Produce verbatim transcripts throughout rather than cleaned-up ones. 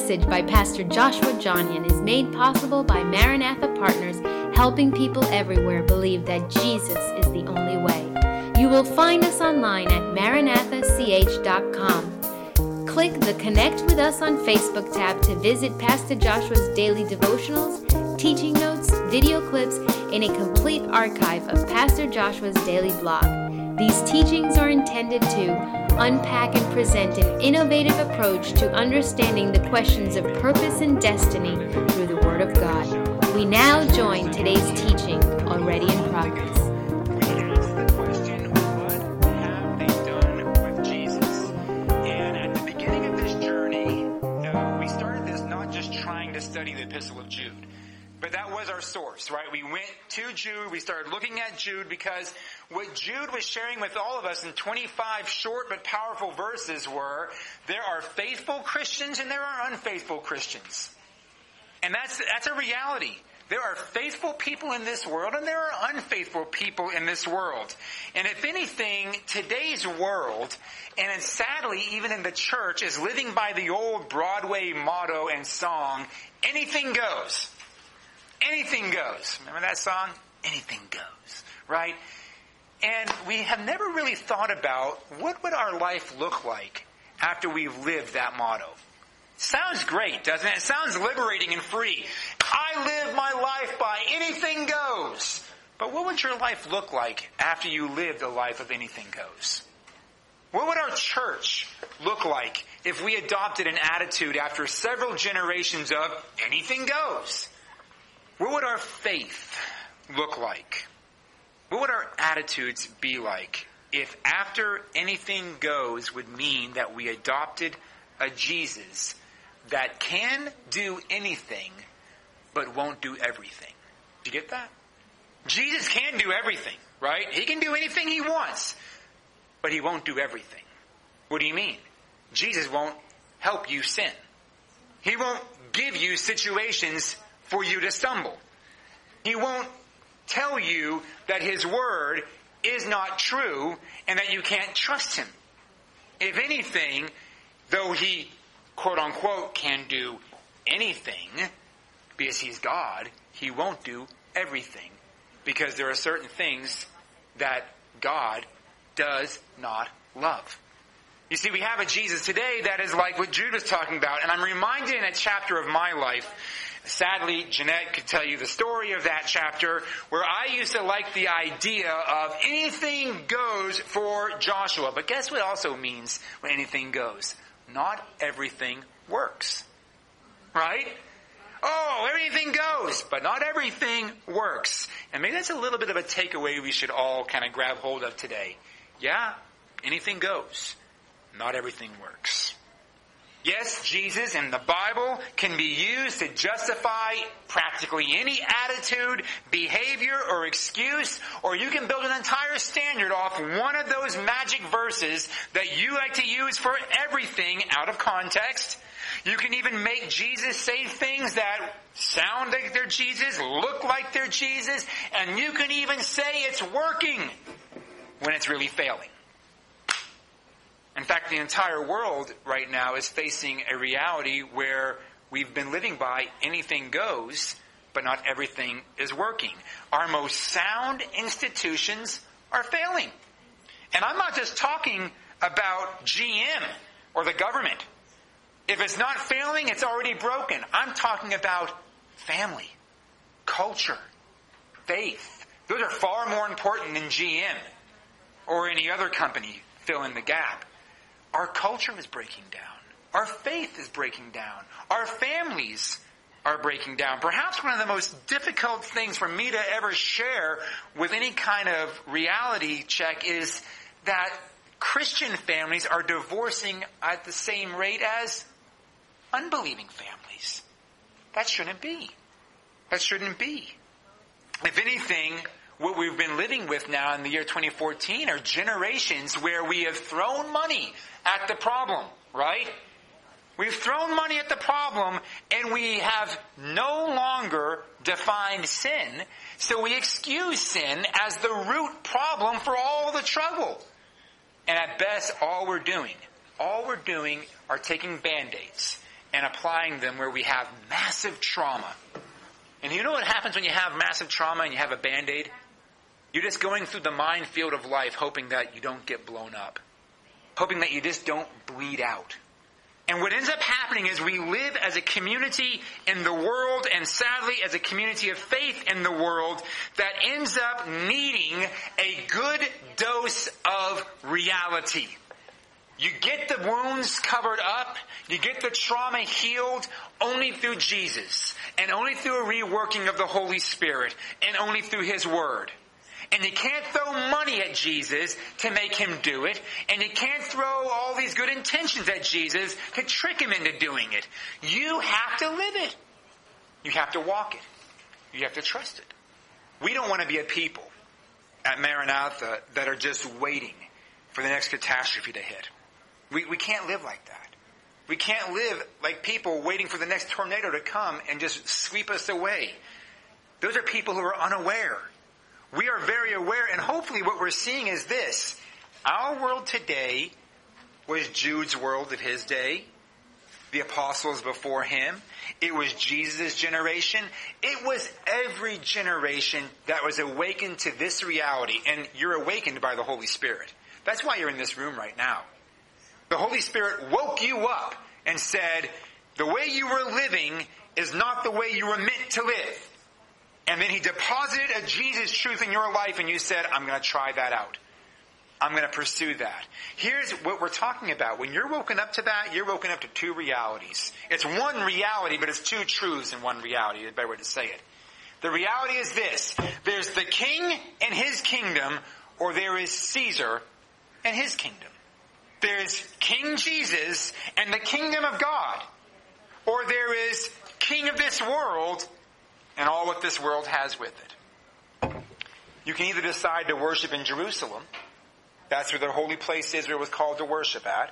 message by Pastor Joshua Johnian is made possible by Maranatha Partners, helping people everywhere believe that Jesus is the only way. You will find us online at maranatha c h dot com. Click the Connect with Us on Facebook tab to visit Pastor Joshua's daily devotionals, teaching notes, video clips, and a complete archive of Pastor Joshua's daily blog. These teachings are intended to unpack and present an innovative approach to understanding the questions of purpose and destiny through the Word of God. We now join today's teaching, already in progress. We asked the question, what have they done with Jesus? And at the beginning of this journey, uh, we started this not just trying to study the Epistle of Jude, but that was our source, right? We went to Jude, we started looking at Jude because what Jude was sharing with all of us in twenty-five short but powerful verses were, there are faithful Christians and there are unfaithful Christians. And that's, that's a reality. There are faithful people in this world and there are unfaithful people in this world. And if anything, today's world, and sadly even in the church, is living by the old Broadway motto and song, anything goes. Anything goes. Remember that song? Anything goes. Right? And we have never really thought about what would our life look like after we've lived that motto. Sounds great, doesn't it? It sounds liberating and free. I live my life by anything goes. But what would your life look like after you lived a life of anything goes? What would our church look like if we adopted an attitude after several generations of anything goes? What would our faith look like? What would our attitudes be like if after anything goes would mean that we adopted a Jesus that can do anything but won't do everything? Do you get that? Jesus can do everything, right? He can do anything he wants, but he won't do everything. What do you mean? Jesus won't help you sin. He won't give you situations for you to stumble. He won't tell you that his word is not true and that you can't trust him. If anything, though he, quote unquote, can do anything, because he's God, he won't do everything. Because there are certain things that God does not love. You see, we have a Jesus today that is like what Jude was talking about. And I'm reminded in a chapter of my life, sadly, Jeanette could tell you the story of that chapter, where I used to like the idea of anything goes for Joshua. But guess what also means when anything goes? Not everything works. Right? Oh, everything goes, but not everything works. And maybe that's a little bit of a takeaway we should all kind of grab hold of today. Yeah, anything goes. Not everything works. Yes, Jesus and the Bible can be used to justify practically any attitude, behavior, or excuse, or you can build an entire standard off one of those magic verses that you like to use for everything out of context. You can even make Jesus say things that sound like they're Jesus, look like they're Jesus, and you can even say it's working when it's really failing. In fact, the entire world right now is facing a reality where we've been living by anything goes, but not everything is working. Our most sound institutions are failing. And I'm not just talking about G M or the government. If it's not failing, it's already broken. I'm talking about family, culture, faith. Those are far more important than G M or any other company. Fill in the gap. Our culture is breaking down. Our faith is breaking down. Our families are breaking down. Perhaps one of the most difficult things for me to ever share with any kind of reality check is that Christian families are divorcing at the same rate as unbelieving families. That shouldn't be. That shouldn't be. If anything, what we've been living with now in the year twenty fourteen are generations where we have thrown money at the problem, right? We've thrown money at the problem and we have no longer defined sin, so we excuse sin as the root problem for all the trouble. And at best, all we're doing, all we're doing are taking Band-Aids and applying them where we have massive trauma. And you know what happens when you have massive trauma and you have a Band-Aid? You're just going through the minefield of life hoping that you don't get blown up. Hoping that you just don't bleed out. And what ends up happening is we live as a community in the world, and sadly as a community of faith in the world, that ends up needing a good dose of reality. You get the wounds covered up, you get the trauma healed only through Jesus, and only through a reworking of the Holy Spirit, and only through His Word. And you can't throw money at Jesus to make Him do it, and you can't throw all these good intentions at Jesus to trick Him into doing it. You have to live it. You have to walk it. You have to trust it. We don't want to be a people at Maranatha that are just waiting for the next catastrophe to hit. We, we can't live like that. We can't live like people waiting for the next tornado to come and just sweep us away. Those are people who are unaware. We are very aware, and hopefully what we're seeing is this. Our world today was Jude's world of his day, the apostles before him. It was Jesus' generation. It was every generation that was awakened to this reality, and you're awakened by the Holy Spirit. That's why you're in this room right now. The Holy Spirit woke you up and said, the way you were living is not the way you were meant to live. And then He deposited a Jesus truth in your life, and you said, I'm going to try that out. I'm going to pursue that. Here's what we're talking about. When you're woken up to that, you're woken up to two realities. It's one reality, but it's two truths in one reality. It's a better way to say it. The reality is this. There's the king and his kingdom, or there is Caesar and his kingdom. There's King Jesus and the kingdom of God. Or there is king of this world and all what this world has with it. You can either decide to worship in Jerusalem. That's where the holy place Israel was called to worship at.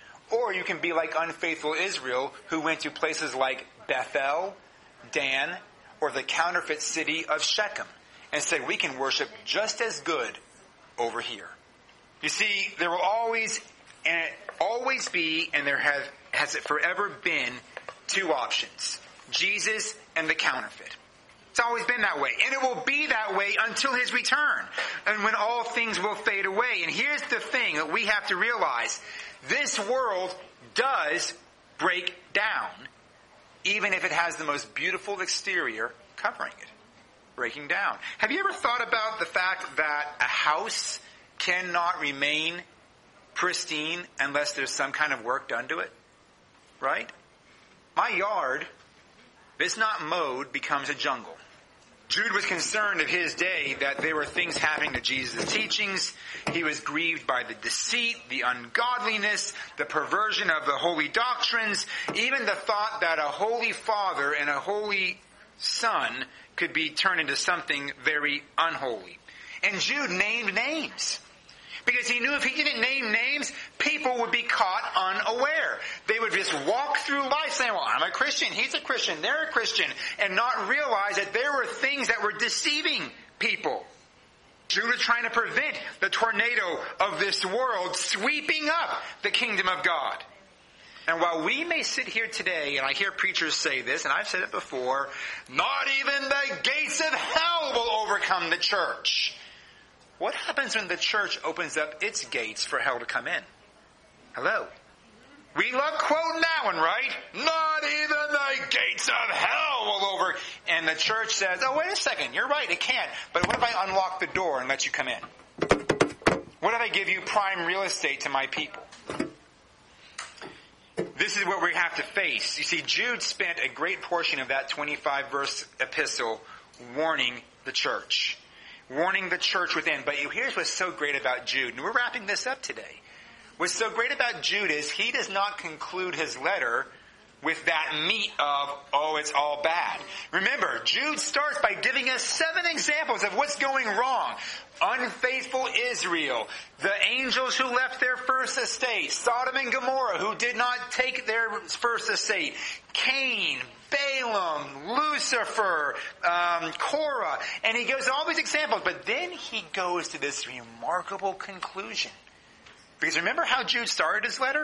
Or you can be like unfaithful Israel, who went to places like Bethel, Dan, or the counterfeit city of Shechem, and said, we can worship just as good over here. You see, there will always and always be, and there have has it forever been, two options. Jesus and the counterfeit. It's always been that way. And it will be that way until His return. And when all things will fade away. And here's the thing that we have to realize. This world does break down, even if it has the most beautiful exterior covering it. Breaking down. Have you ever thought about the fact that a house cannot remain pristine unless there's some kind of work done to it? Right? My yard, if it's not mowed, becomes a jungle. Jude was concerned of his day that there were things happening to Jesus' teachings. He was grieved by the deceit, the ungodliness, the perversion of the holy doctrines, even the thought that a holy father and a holy son could be turned into something very unholy. And Jude named names. Because he knew if he didn't name names, people would be caught unaware. They would just walk through life saying, well, I'm a Christian, he's a Christian, they're a Christian, and not realize that there were things that were deceiving people. Jude was trying to prevent the tornado of this world sweeping up the kingdom of God. And while we may sit here today, and I hear preachers say this, and I've said it before, not even the gates of hell will overcome the church. What happens when the church opens up its gates for hell to come in? Hello? We love quoting that one, right? Not even the gates of hell will over... And the church says, oh, wait a second, you're right, it can't. But what if I unlock the door and let you come in? What if I give you prime real estate to my people? This is what we have to face. You see, Jude spent a great portion of that twenty-five verse epistle warning the church. Warning the church within. But here's what's so great about Jude. And we're wrapping this up today. What's so great about Jude is he does not conclude his letter with that meat of, oh, it's all bad. Remember, Jude starts by giving us seven examples of what's going wrong. Unfaithful Israel, the angels who left their first estate, Sodom and Gomorrah who did not take their first estate, Cain, Balaam, Lucifer, um, Korah, and he gives all these examples, but then he goes to this remarkable conclusion. Because remember how Jude started his letter?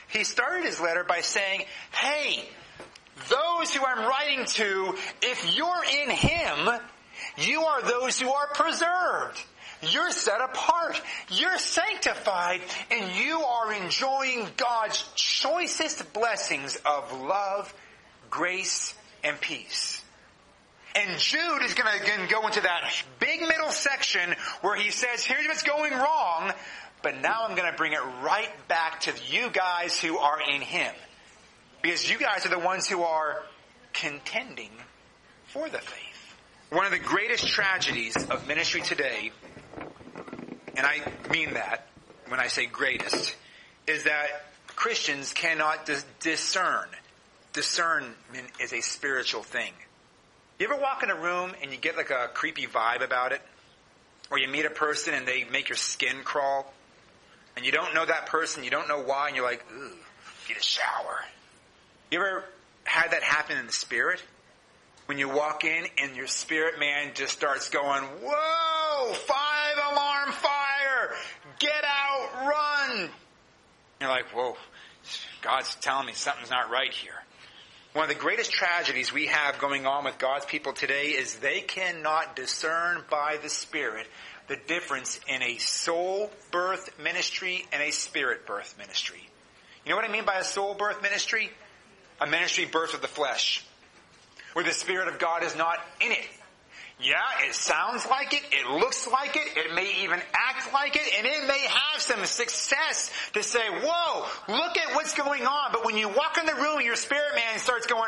he started his letter by saying, hey, those who I'm writing to, if you're in him, you are those who are preserved. You're set apart. You're sanctified. And you are enjoying God's choicest blessings of love, grace, and peace. And Jude is going to again go into that big middle section where he says, here's what's going wrong, but now I'm going to bring it right back to you guys who are in him. Because you guys are the ones who are contending for the faith. One of the greatest tragedies of ministry today, and I mean that when I say greatest, is that Christians cannot dis- discern. Discernment is a spiritual thing. You ever walk in a room and you get like a creepy vibe about it? Or you meet a person and they make your skin crawl? And you don't know that person, you don't know why, and you're like, ooh, get a shower. You ever had that happen in the spirit? When you walk in and your spirit man just starts going, whoa, five alarm fire, get out, run. You're like, whoa, God's telling me something's not right here. One of the greatest tragedies we have going on with God's people today is they cannot discern by the Spirit the difference in a soul birth ministry and a spirit birth ministry. You know what I mean by a soul birth ministry? A ministry birthed of the flesh, where the Spirit of God is not in it. Yeah, it sounds like it, it looks like it, it may even act like it, and it may have some success to say, whoa, look at what's going on. But when you walk in the room and your spirit man starts going,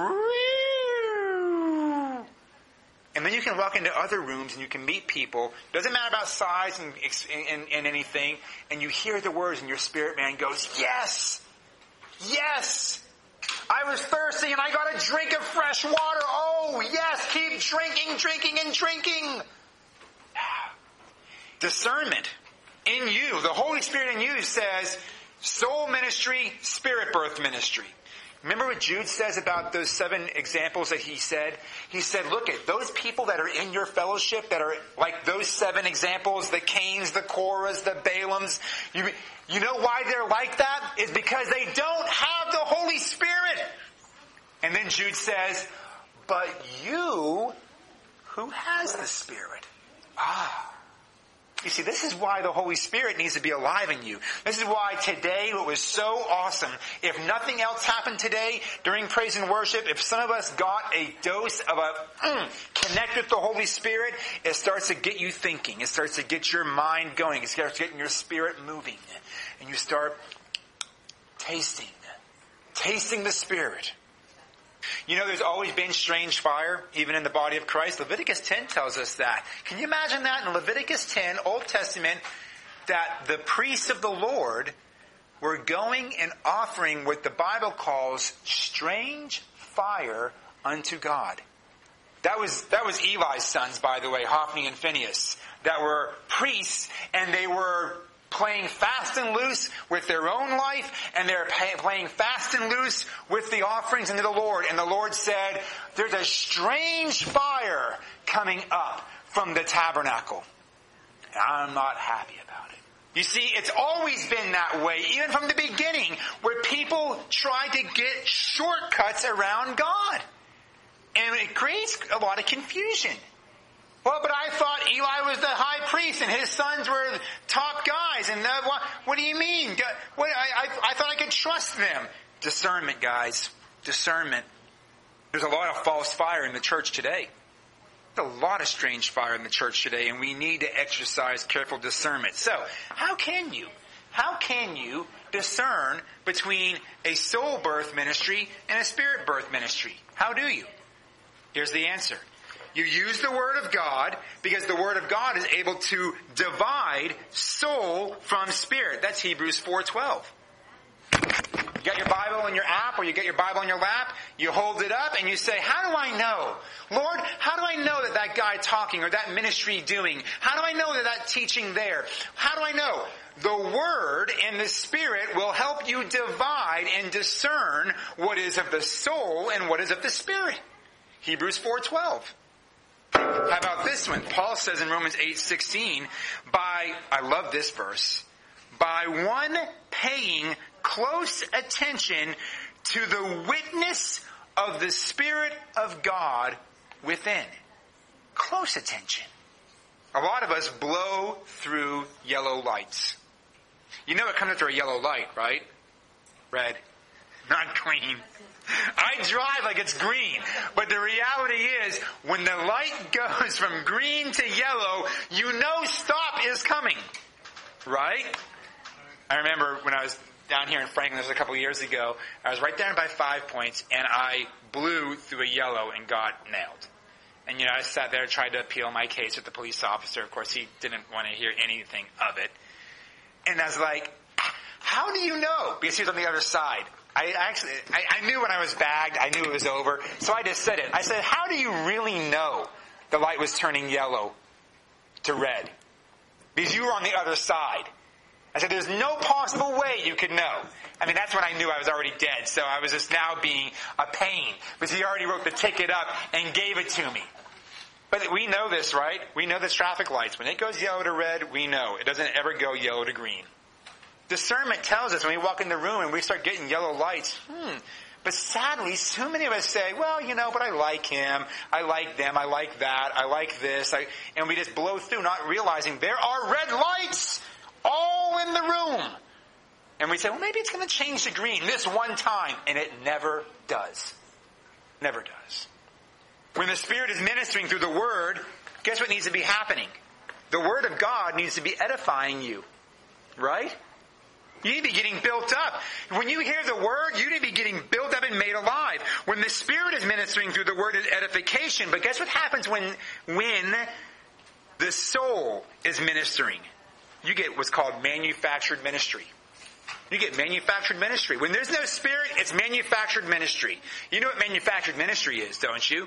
Roo! And then you can walk into other rooms and you can meet people, doesn't matter about size and, and, and anything, and you hear the words and your spirit man goes, yes, yes. I was thirsty and I got a drink of fresh water. Oh, yes, keep drinking, drinking, and drinking. Discernment in you, the Holy Spirit in you says soul ministry, spirit birth ministry. Remember what Jude says about those seven examples that he said? He said, look at those people that are in your fellowship that are like those seven examples, the Cains, the Korahs, the Balaams. You, you know why they're like that? It's because they don't have the Holy Spirit. And then Jude says, but you who has the Spirit. Ah. You see, this is why the Holy Spirit needs to be alive in you. This is why today, what was so awesome, if nothing else happened today during praise and worship, if some of us got a dose of a mm, connect with the Holy Spirit, it starts to get you thinking. It starts to get your mind going. It starts getting your spirit moving. And you start tasting, tasting the Spirit. You know, there's always been strange fire, even in the body of Christ. Leviticus ten tells us that. Can you imagine that in Leviticus ten, Old Testament, that the priests of the Lord were going and offering what the Bible calls strange fire unto God? That was, that was Eli's sons, by the way, Hophni and Phinehas, that were priests, and they were playing fast and loose with their own life, and they're pay, playing fast and loose with the offerings unto the Lord. And the Lord said, there's a strange fire coming up from the tabernacle. And I'm not happy about it. You see, it's always been that way, even from the beginning, where people try to get shortcuts around God. And it creates a lot of confusion. Well, but I thought Eli was the high priest and his sons were top guys. And uh, what, what do you mean? What, I, I, I thought I could trust them. Discernment, guys. Discernment. There's a lot of false fire in the church today. There's a lot of strange fire in the church today, and we need to exercise careful discernment. So, how can you? How can you discern between a soul birth ministry and a spirit birth ministry? How do you? Here's the answer. You use the Word of God because the Word of God is able to divide soul from spirit. That's Hebrews four twelve. You got your Bible in your app or you get your Bible in your lap, you hold it up and you say, how do I know? Lord, how do I know that that guy talking or that ministry doing? How do I know that that teaching there? How do I know? The Word and the Spirit will help you divide and discern what is of the soul and what is of the Spirit. Hebrews four twelve. How about this one? Paul says in Romans eight sixteen, by, I love this verse, by one paying close attention to the witness of the Spirit of God within. Close attention. A lot of us blow through yellow lights. You know it comes after a yellow light, right? Red. Not green. I drive like it's green. But the reality is, when the light goes from green to yellow, you know stop is coming. Right? I remember when I was down here in Franklin, this was a couple of years ago, I was right down by Five Points, and I blew through a yellow and got nailed. And, you know, I sat there, tried to appeal my case with the police officer. Of course, he didn't want to hear anything of it. And I was like, how do you know? Because he was on the other side. I actually, I, I knew when I was bagged, I knew it was over. So I just said it. I said, how do you really know the light was turning yellow to red? Because you were on the other side. I said, there's no possible way you could know. I mean, that's when I knew I was already dead. So I was just now being a pain. Because he already wrote the ticket up and gave it to me. But we know this, right? We know this traffic lights. When it goes yellow to red, we know. It doesn't ever go yellow to green. Discernment tells us when we walk in the room and we start getting yellow lights, hmm. But sadly, so many of us say, well, you know, but I like him, I like them, I like that, I like this, I, and we just blow through not realizing there are red lights all in the room. And we say, well, maybe it's going to change to green this one time. And it never does. Never does. When the Spirit is ministering through the Word, guess what needs to be happening? The Word of God needs to be edifying you. Right? You need to be getting built up. When you hear the Word, you need to be getting built up and made alive. When the Spirit is ministering through the Word, it's edification. But guess what happens when, when the soul is ministering? You get what's called manufactured ministry. You get manufactured ministry. When there's no Spirit, it's manufactured ministry. You know what manufactured ministry is, don't you?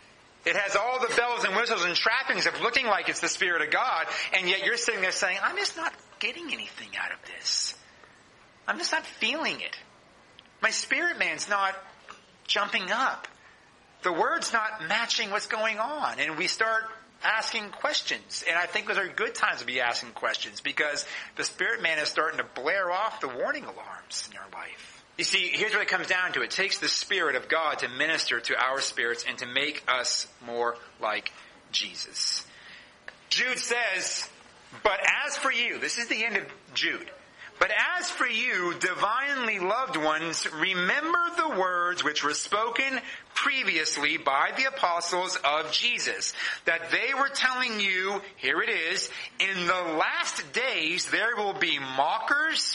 It has all the bells and whistles and trappings of looking like it's the Spirit of God, and yet you're sitting there saying, I'm just not getting anything out of this. I'm just not feeling it. My spirit man's not jumping up. The Word's not matching what's going on. And we start asking questions. And I think those are good times to be asking questions because the spirit man is starting to blare off the warning alarms in your life. You see, here's what it comes down to. It takes the Spirit of God to minister to our spirits and to make us more like Jesus. Jude says, but as for you, this is the end of Jude. But as for you, divinely loved ones, remember the words which were spoken previously by the apostles of Jesus, that they were telling you, here it is, in the last days there will be mockers,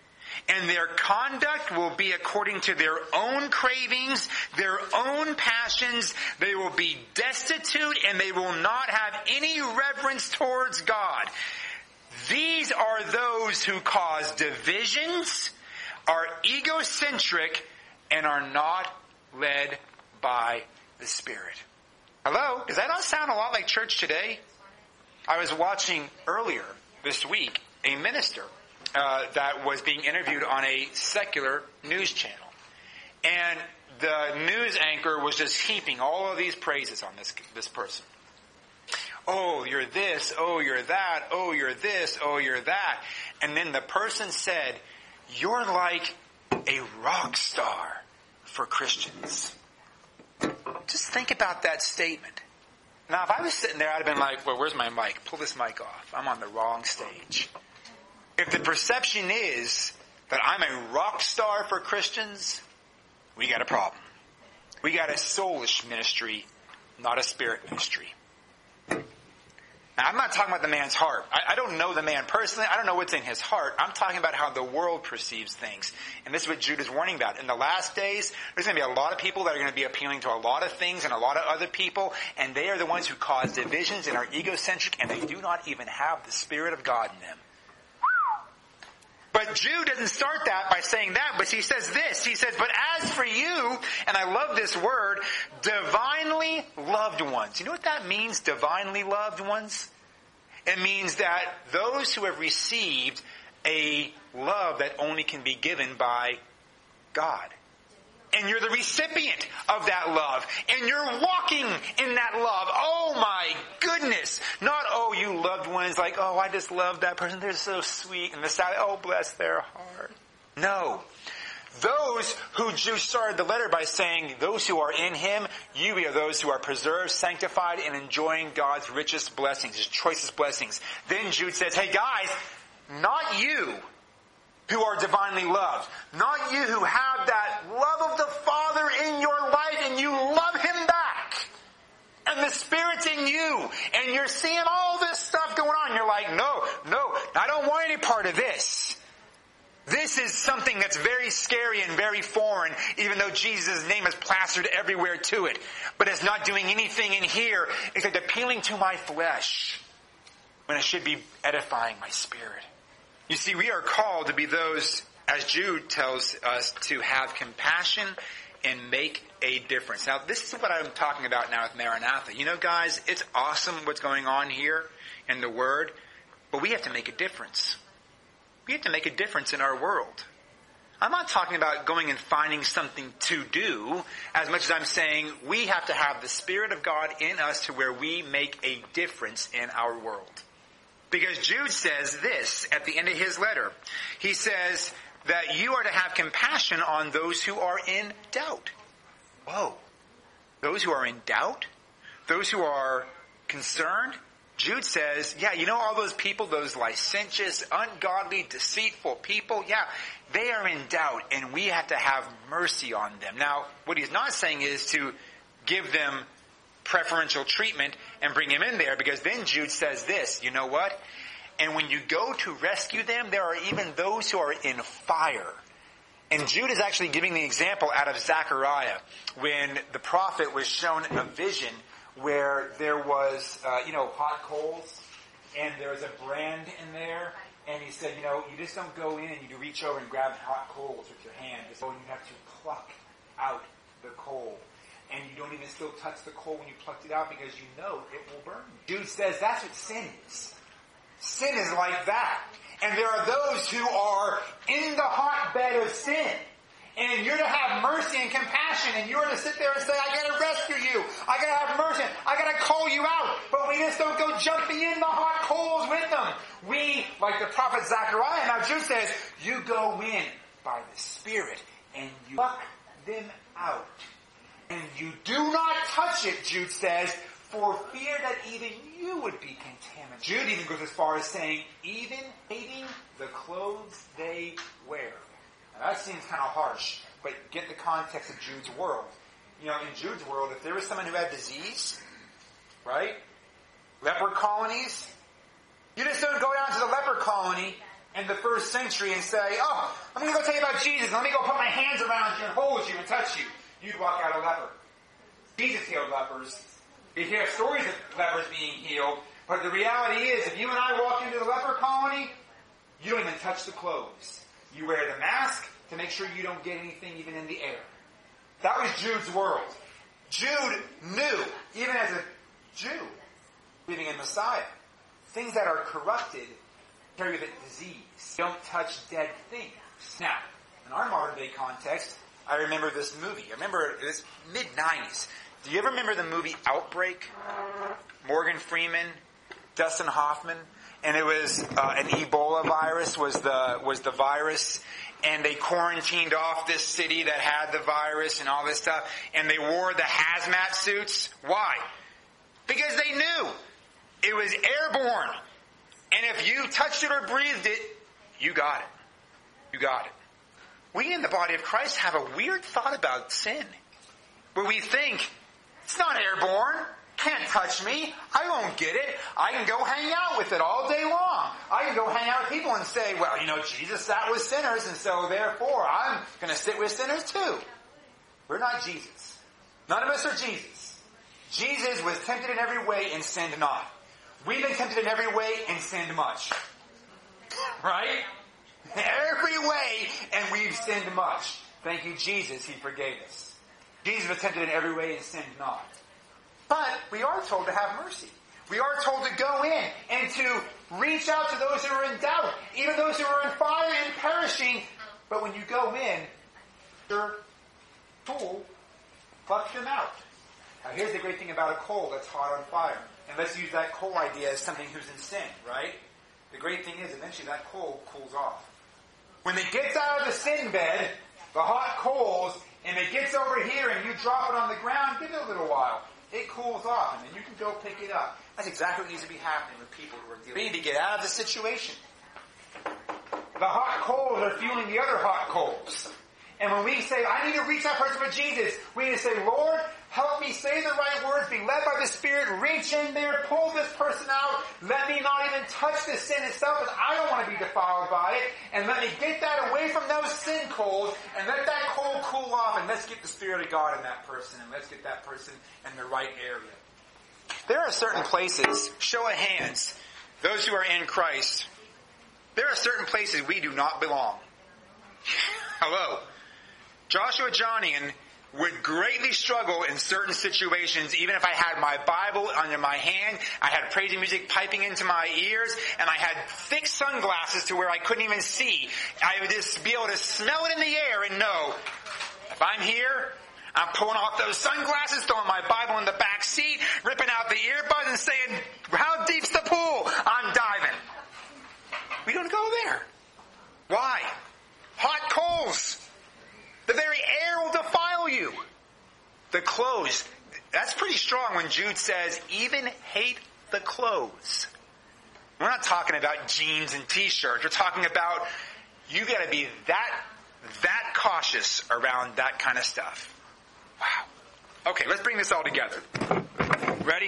and their conduct will be according to their own cravings, their own passions. They will be destitute, and they will not have any reverence towards God. These are those who cause divisions, are egocentric, and are not led by the Spirit. Hello? Does that not sound a lot like church today? I was watching earlier this week a minister uh, that was being interviewed on a secular news channel. And the news anchor was just heaping all of these praises on this this person. Oh, you're this. Oh, you're that. Oh, you're this. Oh, you're that. And then the person said, you're like a rock star for Christians. Just think about that statement. Now, if I was sitting there, I'd have been like, well, where's my mic? Pull this mic off. I'm on the wrong stage. If the perception is that I'm a rock star for Christians, we got a problem. We got a soulish ministry, not a spirit ministry. Now, I'm not talking about the man's heart. I, I don't know the man personally. I don't know what's in his heart. I'm talking about how the world perceives things. And this is what Jude is warning about. In the last days, there's going to be a lot of people that are going to be appealing to a lot of things and a lot of other people. And they are the ones who cause divisions and are egocentric. And they do not even have the Spirit of God in them. But Jude doesn't start that by saying that, but he says this. He says, but as for you, and I love this word, divinely loved ones. You know what that means, divinely loved ones? It means that those who have received a love that only can be given by God. And you're the recipient of that love. And you're walking in that love. Oh my goodness. Not, oh, you loved ones like, oh, I just love that person. They're so sweet. And the side, oh, bless their heart. No. Those who Jude started the letter by saying, those who are in him, you are those who are preserved, sanctified, and enjoying God's richest blessings, his choicest blessings. Then Jude says, hey guys, not you who are divinely loved, not you who have that love of the Father in your life and you love him back. And the Spirit's in you. And you're seeing all this stuff going on. You're like, no, no, I don't want any part of this. This is something that's very scary and very foreign, even though Jesus' name is plastered everywhere to it. But it's not doing anything in here except appealing to my flesh when it should be edifying my spirit. You see, we are called to be those, as Jude tells us, to have compassion and make a difference. Now, this is what I'm talking about now with Maranatha. You know, guys, it's awesome what's going on here in the Word, but we have to make a difference. We have to make a difference in our world. I'm not talking about going and finding something to do as much as I'm saying we have to have the Spirit of God in us to where we make a difference in our world. Because Jude says this at the end of his letter. He says that you are to have compassion on those who are in doubt. Whoa. Those who are in doubt? Those who are concerned? Jude says, yeah, you know all those people, those licentious, ungodly, deceitful people? Yeah, they are in doubt and we have to have mercy on them. Now, what he's not saying is to give them preferential treatment and bring him in there, because then Jude says this, you know what? And when you go to rescue them, there are even those who are in fire. And Jude is actually giving the example out of Zechariah when the prophet was shown a vision where there was, uh, you know, hot coals, and there was a brand in there, and he said, you know, you just don't go in and you reach over and grab hot coals with your hand. So you have to pluck out the coal. And you don't even still touch the coal when you plucked it out because you know it will burn you. Jude says that's what sin is. Sin is like that. And there are those who are in the hotbed of sin. And you're to have mercy and compassion, and you're to sit there and say, I gotta rescue you. I gotta have mercy. I gotta call you out. But we just don't go jumping in the hot coals with them. We, like the prophet Zechariah, now Jude says, you go in by the Spirit and you pluck them out. And you do not touch it, Jude says, for fear that even you would be contaminated. Jude even goes as far as saying, even hating the clothes they wear. Now that seems kind of harsh, but get the context of Jude's world. You know, in Jude's world, if there was someone who had disease, right? Leper colonies, you just don't go down to the leper colony in the first century and say, oh, let me go tell you about Jesus. Let me go put my hands around you and hold you and touch you. You'd walk out a leper. Jesus healed lepers. You hear stories of lepers being healed, but the reality is, if you and I walk into the leper colony, you don't even touch the clothes. You wear the mask to make sure you don't get anything even in the air. That was Jude's world. Jude knew, even as a Jew, believing in Messiah, things that are corrupted carry with it disease. Don't touch dead things. Now, in our modern day context, I remember this movie. I remember this mid nineties. Do you ever remember the movie Outbreak? Morgan Freeman, Dustin Hoffman, and it was uh, an Ebola virus was the was the virus, and they quarantined off this city that had the virus and all this stuff, and they wore the hazmat suits. Why? Because they knew it was airborne, and if you touched it or breathed it, you got it. You got it. We in the body of Christ have a weird thought about sin, where we think, it's not airborne, can't touch me, I won't get it, I can go hang out with it all day long. I can go hang out with people and say, well, you know, Jesus sat with sinners, and so therefore I'm going to sit with sinners too. We're not Jesus. None of us are Jesus. Jesus was tempted in every way and sinned not. We've been tempted in every way and sinned much. Right? Every way, and we've sinned much. Thank you, Jesus, He forgave us. Jesus was tempted in every way and sinned not. But we are told to have mercy. We are told to go in and to reach out to those who are in doubt, even those who are in fire and perishing. But when you go in, your tool plucks them out. Now here's the great thing about a coal that's hot on fire. And let's use that coal idea as something who's in sin, right? The great thing is eventually that coal cools off. When it gets out of the sin bed, the hot coals, and it gets over here and you drop it on the ground, give it a little while. It cools off, and then you can go pick it up. That's exactly what needs to be happening with people who are dealing. We need to get out of the situation. The hot coals are fueling the other hot coals. And when we say, I need to reach that person for Jesus, we need to say, Lord, help me say the right words, be led by the Spirit, reach in there, pull this person out, let me not even touch the sin itself, because I don't want to be defiled by it, and let me get that away from those sin coals, and let that coal cool off, and let's get the Spirit of God in that person, and let's get that person in the right area. There are certain places, show of hands, those who are in Christ, there are certain places we do not belong. Hello. Joshua Johnian would greatly struggle in certain situations, even if I had my Bible under my hand, I had praise music piping into my ears, and I had thick sunglasses to where I couldn't even see. I would just be able to smell it in the air and know, if I'm here, I'm pulling off those sunglasses, throwing my Bible in the back seat, ripping out the earbuds and saying, how deep's the pool? I'm diving. We don't go there. Why? Hot coals. The very air will defile you. The clothes. That's pretty strong when Jude says, even hate the clothes. We're not talking about jeans and t-shirts. We're talking about you got to be that, that cautious around that kind of stuff. Wow. Okay, let's bring this all together. Ready?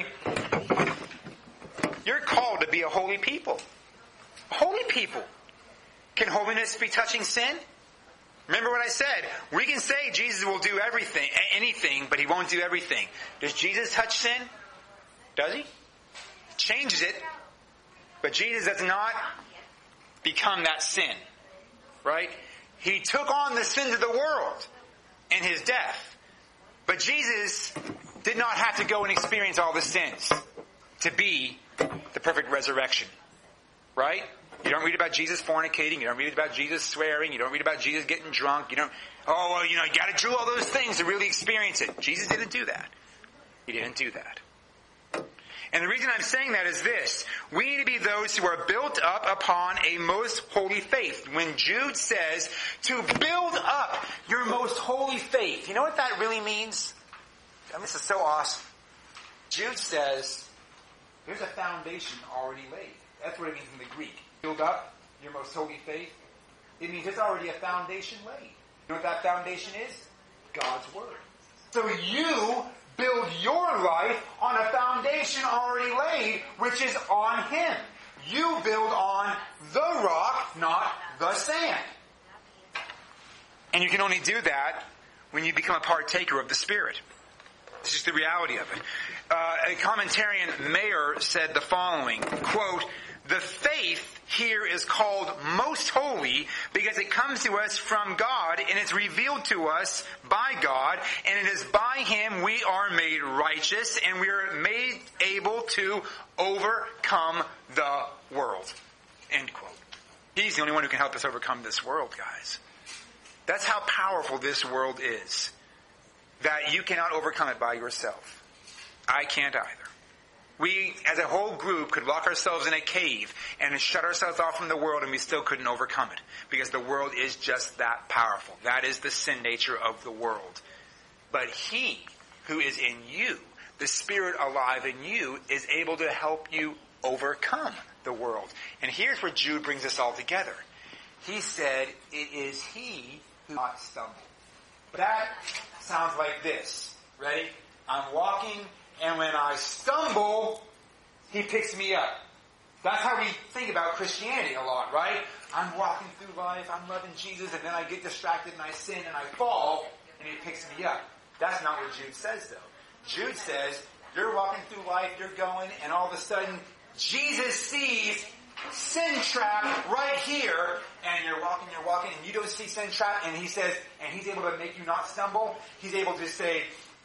You're called to be a holy people. Holy people. Can holiness be touching sin? Remember what I said. We can say Jesus will do everything, anything, but he won't do everything. Does Jesus touch sin? Does he? Changes it. But Jesus does not become that sin. Right? He took on the sins of the world in his death. But Jesus did not have to go and experience all the sins to be the perfect resurrection. Right? You don't read about Jesus fornicating. You don't read about Jesus swearing. You don't read about Jesus getting drunk. You don't, oh, well, you know, you got to do all those things to really experience it. Jesus didn't do that. He didn't do that. And the reason I'm saying that is this. We need to be those who are built up upon a most holy faith. When Jude says to build up your most holy faith, you know what that really means? I mean, this is so awesome. Jude says there's a foundation already laid. That's what it means in the Greek. Build up your most holy faith. It means there's already a foundation laid. You know what that foundation is? God's Word. So you build your life on a foundation already laid, which is on Him. You build on the rock, not the sand. And you can only do that when you become a partaker of the Spirit. It's just the reality of it. Uh, a commentarian, Mayer, said the following, quote, the faith here is called most holy because it comes to us from God and it's revealed to us by God, and it is by Him we are made righteous and we are made able to overcome the world. End quote. He's the only one who can help us overcome this world, guys. That's how powerful this world is. That you cannot overcome it by yourself. I can't either. We, as a whole group, could lock ourselves in a cave and shut ourselves off from the world and we still couldn't overcome it. Because the world is just that powerful. That is the sin nature of the world. But He who is in you, the Spirit alive in you, is able to help you overcome the world. And here's where Jude brings us all together. He said, it is He who not stumble. That sounds like this. Ready? I'm walking, and when I stumble, He picks me up. That's how we think about Christianity a lot, right? I'm walking through life, I'm loving Jesus, and then I get distracted and I sin and I fall, and He picks me up. That's not what Jude says, though. Jude says, you're walking through life, you're going, and all of a sudden, Jesus sees sin trap right here, and you're walking, you're walking, and you don't see sin trap, and He says, and He's able to make you not stumble. He's able to say,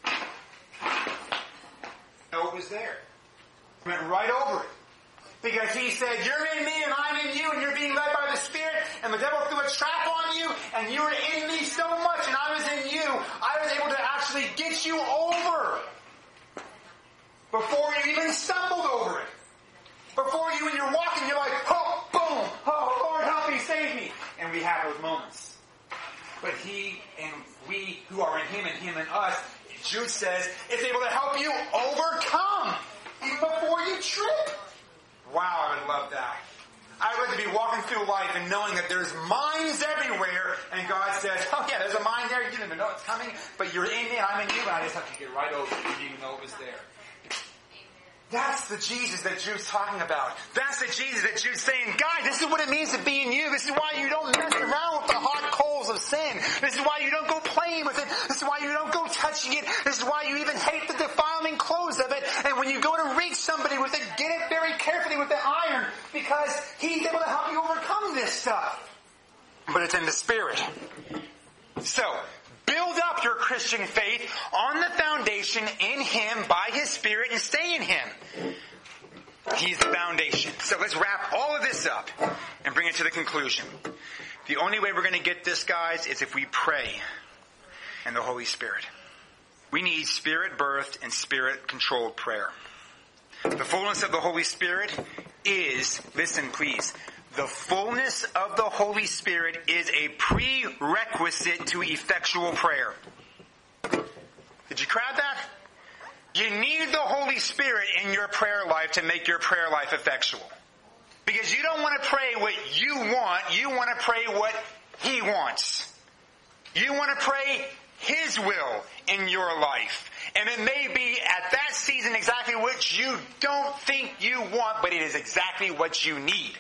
no, it was there. Went right over it. Because He said, you're in me and I'm in you, and you're being led by the Spirit, and the devil threw a trap on you, and you were in me so much, and I was in you, I was able to actually get you over before you even stumbled over it. Before you, when you're walking, you're like, oh, boom, oh, Lord, help me, save me. And when we have those moments. But he and we who are in him and him and us, Jude says, is able to help you overcome even before you trip. Wow, I would love that. I would love to be walking through life and knowing that there's mines everywhere, and God says, oh yeah, there's a mine there, you didn't even know it's coming, but you're in me and I'm in you, and I just have to get right over it, even though it was there. That's the Jesus that Jude's talking about. That's the Jesus that Jude's saying, guys, this is what it means to be in you. This is why you don't mess around with the hot coals of sin. This is why you don't go playing with it. This is why you don't go touching it. This is why you even hate the defiling clothes of it. And when you go to reach somebody with it, get it very carefully with the iron, because he's able to help you overcome this stuff. But it's in the Spirit. So, build up your Christian faith on the foundation in Him by His Spirit and stay in Him. He's the foundation. So let's wrap all of this up and bring it to the conclusion. The only way we're going to get this, guys, is if we pray in the Holy Spirit. We need Spirit-birthed and Spirit-controlled prayer. The fullness of the Holy Spirit is, listen please, the fullness of the Holy Spirit is a prerequisite to effectual prayer. Did you grab that? You need the Holy Spirit in your prayer life to make your prayer life effectual. Because you don't want to pray what you want, you want to pray what He wants. You want to pray His will in your life. And it may be at that season exactly what you don't think you want, but it is exactly what you need.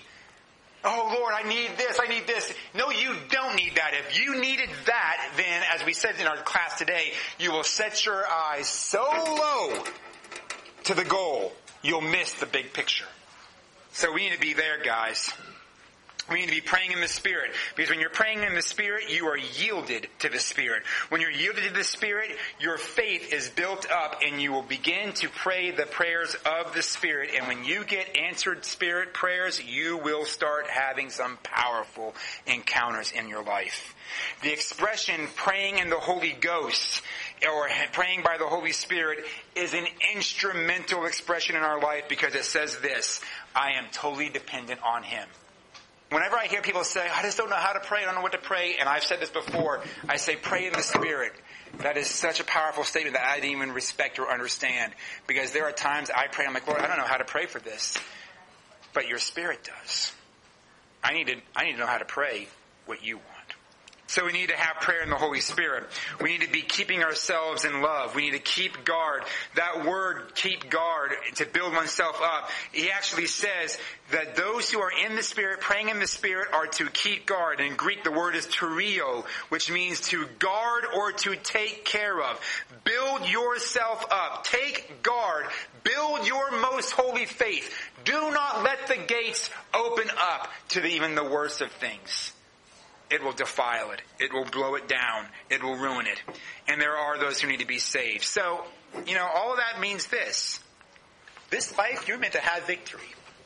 Oh Lord, I need this, I need this. No, you don't need that. If you needed that, then, as we said in our class today, you will set your eyes so low to the goal, you'll miss the big picture. So we need to be there, guys. We need to be praying in the Spirit. Because when you're praying in the Spirit, you are yielded to the Spirit. When you're yielded to the Spirit, your faith is built up and you will begin to pray the prayers of the Spirit. And when you get answered Spirit prayers, you will start having some powerful encounters in your life. The expression praying in the Holy Ghost or praying by the Holy Spirit is an instrumental expression in our life, because it says this: I am totally dependent on Him. Whenever I hear people say, I just don't know how to pray, I don't know what to pray, and I've said this before, I say, pray in the Spirit. That is such a powerful statement that I didn't even respect or understand. Because there are times I pray, I'm like, Lord, I don't know how to pray for this. But your Spirit does. I need to, I need to know how to pray what you want. So we need to have prayer in the Holy Spirit. We need to be keeping ourselves in love. We need to keep guard. That word, keep guard, to build oneself up, he actually says that those who are in the Spirit, praying in the Spirit, are to keep guard. In Greek, the word is terio, which means to guard or to take care of. Build yourself up. Take guard. Build your most holy faith. Do not let the gates open up to the, even the worst of things. It will defile it. It will blow it down. It will ruin it. And there are those who need to be saved. So, you know, all of that means this. This life, you're meant to have victory.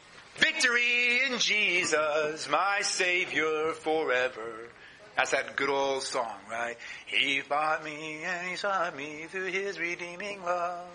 Victory in Jesus, my Savior forever. That's that good old song, right? He bought me and He sought me through His redeeming love.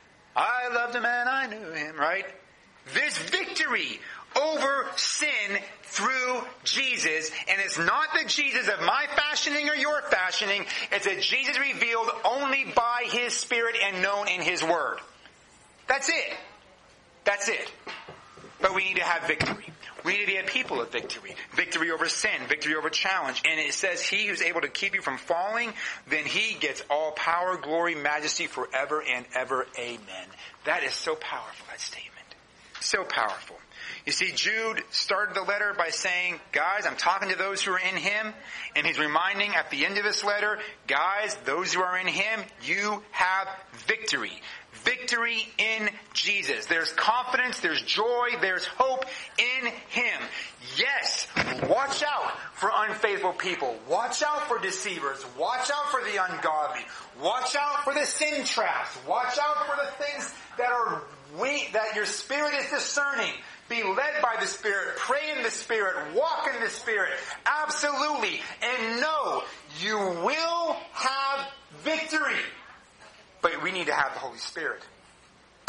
I loved Him and I knew Him, right? There's victory over sin through Jesus, and it's not the Jesus of my fashioning or your fashioning. It's a Jesus revealed only by His Spirit and known in His Word. That's it. That's it. But we need to have victory. We need to be a people of victory. Victory over sin. Victory over challenge. And it says, He who's able to keep you from falling, then He gets all power, glory, majesty forever and ever. Amen. That is so powerful, that statement. So powerful. You see, Jude started the letter by saying, guys, I'm talking to those who are in Him. And he's reminding at the end of this letter, guys, those who are in Him, you have victory. Victory in Jesus. There's confidence, there's joy, there's hope in Him. Yes, watch out for unfaithful people. Watch out for deceivers. Watch out for the ungodly. Watch out for the sin traps. Watch out for the things that are weak, that your spirit is discerning. Be led by the Spirit. Pray in the Spirit. Walk in the Spirit. Absolutely. And know you will have victory. But we need to have the Holy Spirit.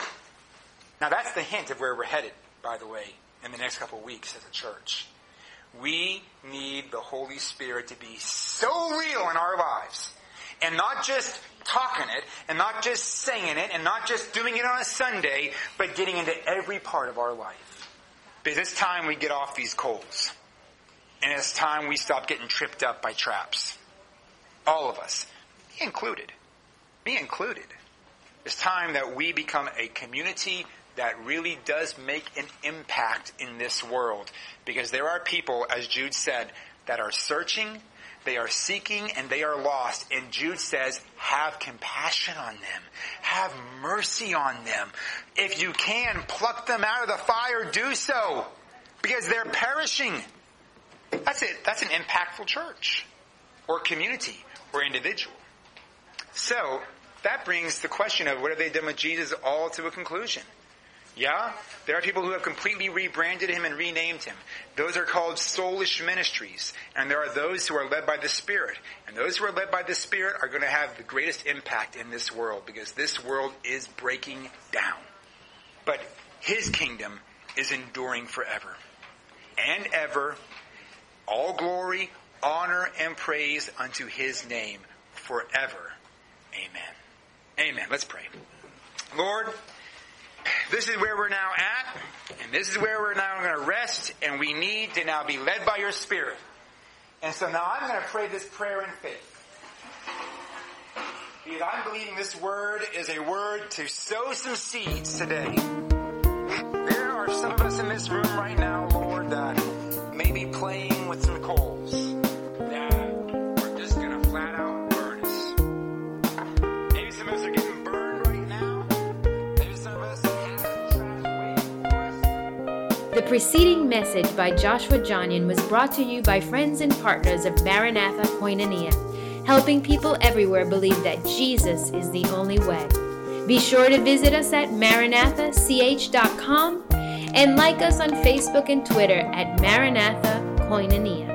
Now that's the hint of where we're headed, by the way, in the next couple of weeks as a church. We need the Holy Spirit to be so real in our lives. And not just talking it, and not just saying it, and not just doing it on a Sunday, but getting into every part of our life. Because it's time we get off these coals. And it's time we stop getting tripped up by traps. All of us. Me included. Me included. It's time that we become a community that really does make an impact in this world. Because there are people, as Jude said, that are searching, they are seeking, and they are lost. And Jude says, have compassion on them. Have mercy on them. If you can, pluck them out of the fire, do so. Because they're perishing. That's it. That's an impactful church. Or community. Or individual. So, that brings the question of what have they done with Jesus all to a conclusion. Yeah, there are people who have completely rebranded him and renamed him. Those are called soulish ministries. And there are those who are led by the Spirit. And those who are led by the Spirit are going to have the greatest impact in this world, because this world is breaking down. But his kingdom is enduring forever and ever. All glory, honor, and praise unto his name forever. Amen. Amen. Let's pray. Lord, this is where we're now at, and this is where we're now going to rest, and we need to now be led by your Spirit. And so now I'm going to pray this prayer in faith. Because I'm believing this word is a word to sow some seeds today. There are some of us in this room right now, Lord, that may be playing with some coals that are just going to flat out burn us. Maybe some of us are getting burned right now. Maybe some of us have trapped waiting for us. The preceding message by Joshua Johnian was brought to you by friends and partners of Maranatha Koinonia, helping people everywhere believe that Jesus is the only way. Be sure to visit us at maranatha c h dot com and like us on Facebook and Twitter at Maranatha Koinonia.